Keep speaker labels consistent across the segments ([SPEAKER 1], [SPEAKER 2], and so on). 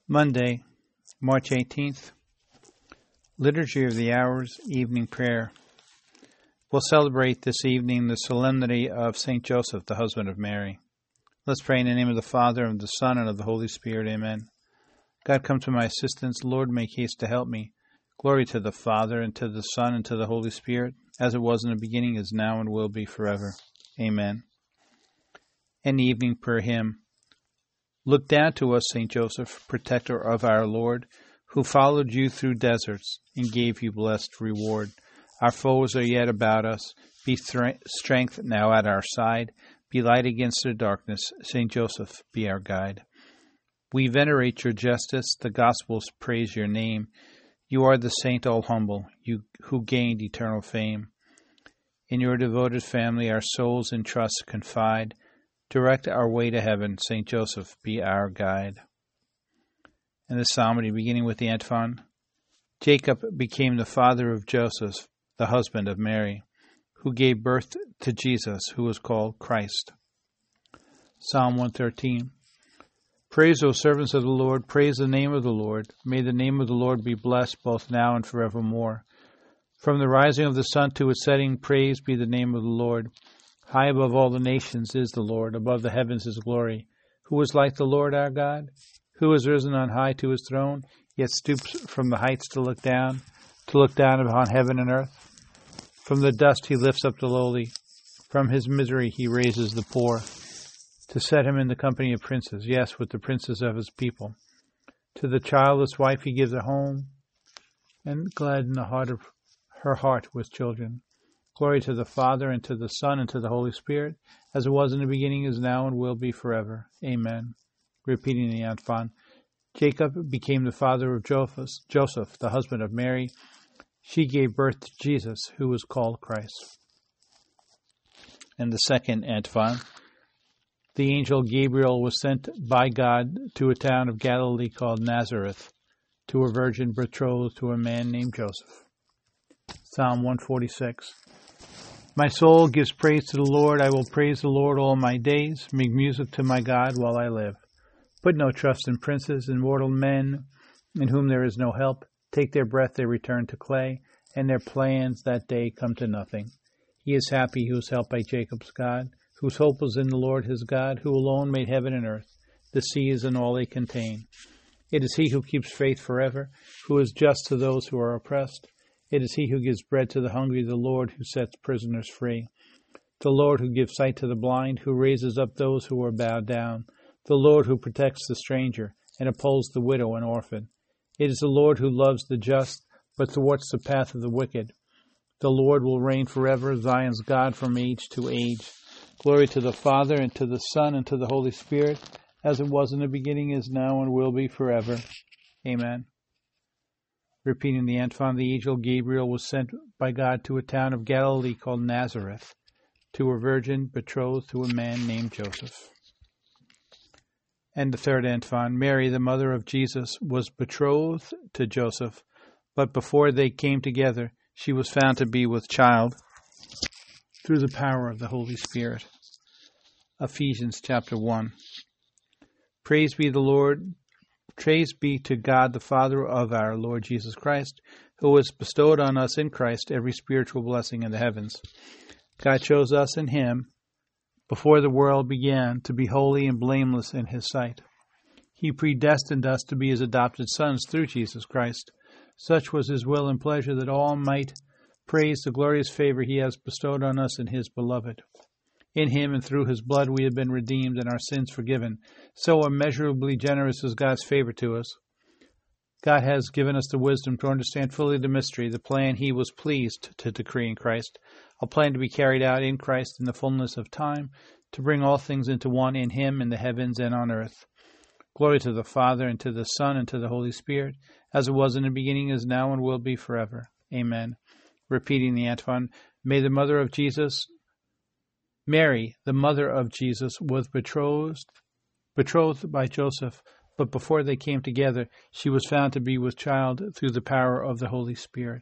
[SPEAKER 1] Monday, March 18th, Liturgy of the Hours, Evening Prayer. We'll celebrate this evening the solemnity of St. Joseph, the husband of Mary. Let's pray in the name of the Father, and of the Son, and of the Holy Spirit. Amen. God, come to my assistance. Lord, make haste to help me. Glory to the Father, and to the Son, and to the Holy Spirit, as it was in the beginning, is now, and will be forever. Amen. An evening prayer hymn. Look down to us, St. Joseph, protector of our Lord, who followed you through deserts and gave you blessed reward. Our foes are yet about us. Be strength now at our side. Be light against the darkness. St. Joseph, be our guide. We venerate your justice. The Gospels praise your name. You are the saint all humble, you who gained eternal fame. In your devoted family our souls in trust confide. Direct our way to heaven, St. Joseph, be our guide. And the psalmody, beginning with the antiphon. Jacob became the father of Joseph, the husband of Mary, who gave birth to Jesus, who was called Christ. Psalm 113. Praise, O servants of the Lord, praise the name of the Lord. May the name of the Lord be blessed both now and forevermore. From the rising of the sun to its setting, praise be the name of the Lord. High above all the nations is the Lord, above the heavens his glory. Who is like the Lord our God? Who has risen on high to his throne, yet stoops from the heights to look down upon heaven and earth? From the dust he lifts up the lowly. From his misery he raises the poor, to set him in the company of princes, yes, with the princes of his people. To the childless wife he gives a home, and gladden the heart of her heart with children. Glory to the Father, and to the Son, and to the Holy Spirit, as it was in the beginning, is now, and will be forever. Amen. Repeating the antiphon. Jacob became the father of Joseph, the husband of Mary. She gave birth to Jesus, who was called Christ. And the second antiphon. The angel Gabriel was sent by God to a town of Galilee called Nazareth, to a virgin betrothed to a man named Joseph. Psalm 146. My soul gives praise to the Lord. I will praise the Lord all my days, make music to my God while I live. Put no trust in princes and mortal men, in whom there is no help. Take their breath, they return to clay, and their plans that day come to nothing. He is happy who is helped by Jacob's God, whose hope was in the Lord his God, who alone made heaven and earth, the seas and all they contain. It is he who keeps faith forever, who is just to those who are oppressed. It is he who gives bread to the hungry, the Lord who sets prisoners free. The Lord who gives sight to the blind, who raises up those who are bowed down. The Lord who protects the stranger and upholds the widow and orphan. It is the Lord who loves the just, but thwarts the path of the wicked. The Lord will reign forever, Zion's God from age to age. Glory to the Father, and to the Son, and to the Holy Spirit, as it was in the beginning, is now, and will be forever. Amen. Repeating the antiphon, the angel Gabriel was sent by God to a town of Galilee called Nazareth, to a virgin betrothed to a man named Joseph. And the third antiphon, Mary, the mother of Jesus, was betrothed to Joseph, but before they came together, she was found to be with child through the power of the Holy Spirit. Ephesians chapter 1. Praise be the Lord. Praise be to God, the Father of our Lord Jesus Christ, who has bestowed on us in Christ every spiritual blessing in the heavens. God chose us in him, before the world began, to be holy and blameless in his sight. He predestined us to be his adopted sons through Jesus Christ. Such was his will and pleasure, that all might praise the glorious favor he has bestowed on us in his beloved. In him and through his blood we have been redeemed and our sins forgiven. So immeasurably generous is God's favor to us. God has given us the wisdom to understand fully the mystery, the plan he was pleased to decree in Christ, a plan to be carried out in Christ in the fullness of time, to bring all things into one in him in the heavens and on earth. Glory to the Father, and to the Son, and to the Holy Spirit, as it was in the beginning, is now, and will be forever. Amen. Repeating the antiphon, Mary, the mother of Jesus, was betrothed by Joseph, but before they came together, she was found to be with child through the power of the Holy Spirit.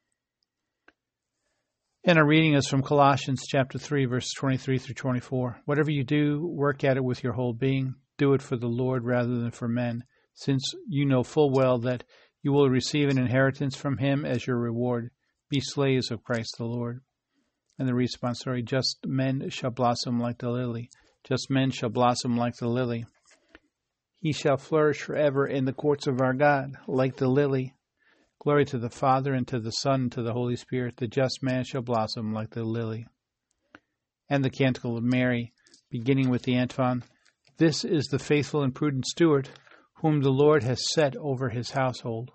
[SPEAKER 1] And our reading is from Colossians chapter 3, verses 23 through 24. Whatever you do, work at it with your whole being. Do it for the Lord rather than for men, since you know full well that you will receive an inheritance from him as your reward. Be slaves of Christ the Lord. And the responsory, just men shall blossom like the lily. Just men shall blossom like the lily. He shall flourish forever in the courts of our God, like the lily. Glory to the Father, and to the Son, and to the Holy Spirit. The just man shall blossom like the lily. And the Canticle of Mary, beginning with the antiphon, This is the faithful and prudent steward, whom the Lord has set over his household.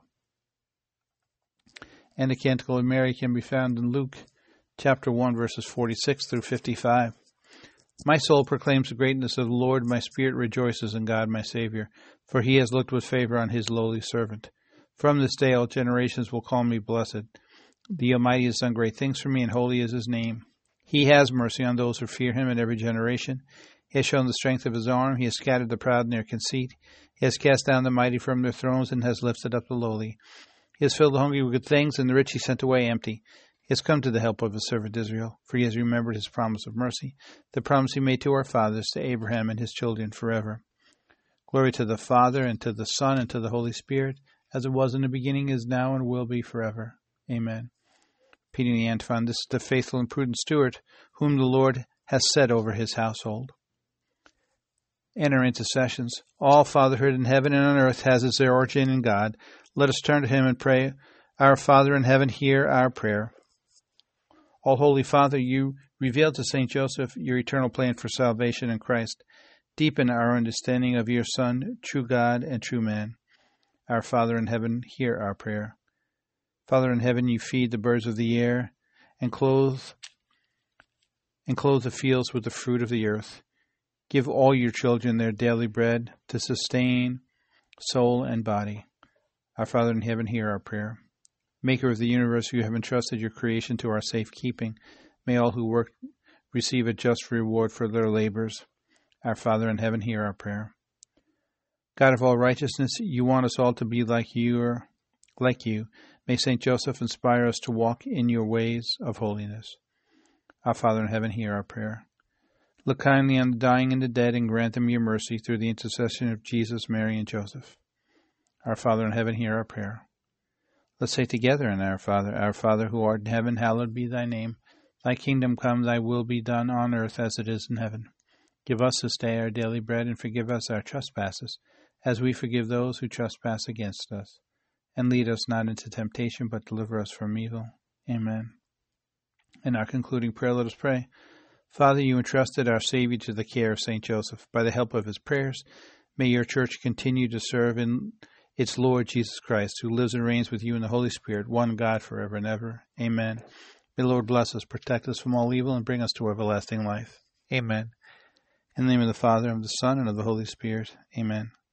[SPEAKER 1] And the Canticle of Mary can be found in Luke chapter 1, verses 46 through 55. My soul proclaims the greatness of the Lord. My spirit rejoices in God my Savior, for he has looked with favor on his lowly servant. From this day all generations will call me blessed. The Almighty has done great things for me, and holy is his name. He has mercy on those who fear him in every generation. He has shown the strength of his arm. He has scattered the proud in their conceit. He has cast down the mighty from their thrones, and has lifted up the lowly. He has filled the hungry with good things, and the rich he sent away empty. He has come to the help of his servant Israel, for he has remembered his promise of mercy, the promise he made to our fathers, to Abraham and his children forever. Glory to the Father, and to the Son, and to the Holy Spirit, as it was in the beginning, is now, and will be forever. Amen. Repeating the antiphon, this is the faithful and prudent steward, whom the Lord has set over his household. And our intercessions. All fatherhood in heaven and on earth has its origin in God. Let us turn to him and pray. Our Father in heaven, hear our prayer. All Holy Father, you revealed to St. Joseph your eternal plan for salvation in Christ. Deepen our understanding of your Son, true God and true man. Our Father in heaven, hear our prayer. Father in heaven, you feed the birds of the air and clothe the fields with the fruit of the earth. Give all your children their daily bread to sustain soul and body. Our Father in heaven, hear our prayer. Maker of the universe, you have entrusted your creation to our safe keeping. May all who work receive a just reward for their labors. Our Father in heaven, hear our prayer. God of all righteousness, you want us all to be like you. May St. Joseph inspire us to walk in your ways of holiness. Our Father in heaven, hear our prayer. Look kindly on the dying and the dead, and grant them your mercy through the intercession of Jesus, Mary, and Joseph. Our Father in heaven, hear our prayer. Let's say together in Our Father who art in heaven, hallowed be thy name. Thy kingdom come, thy will be done on earth as it is in heaven. Give us this day our daily bread, and forgive us our trespasses, as we forgive those who trespass against us. And lead us not into temptation, but deliver us from evil. Amen. In our concluding prayer, let us pray. Father, you entrusted our Savior to the care of St. Joseph. By the help of his prayers, may your church continue to serve in its Lord Jesus Christ, who lives and reigns with you in the Holy Spirit, one God forever and ever. Amen. May the Lord bless us, protect us from all evil, and bring us to everlasting life. Amen. In the name of the Father, and of the Son, and of the Holy Spirit. Amen.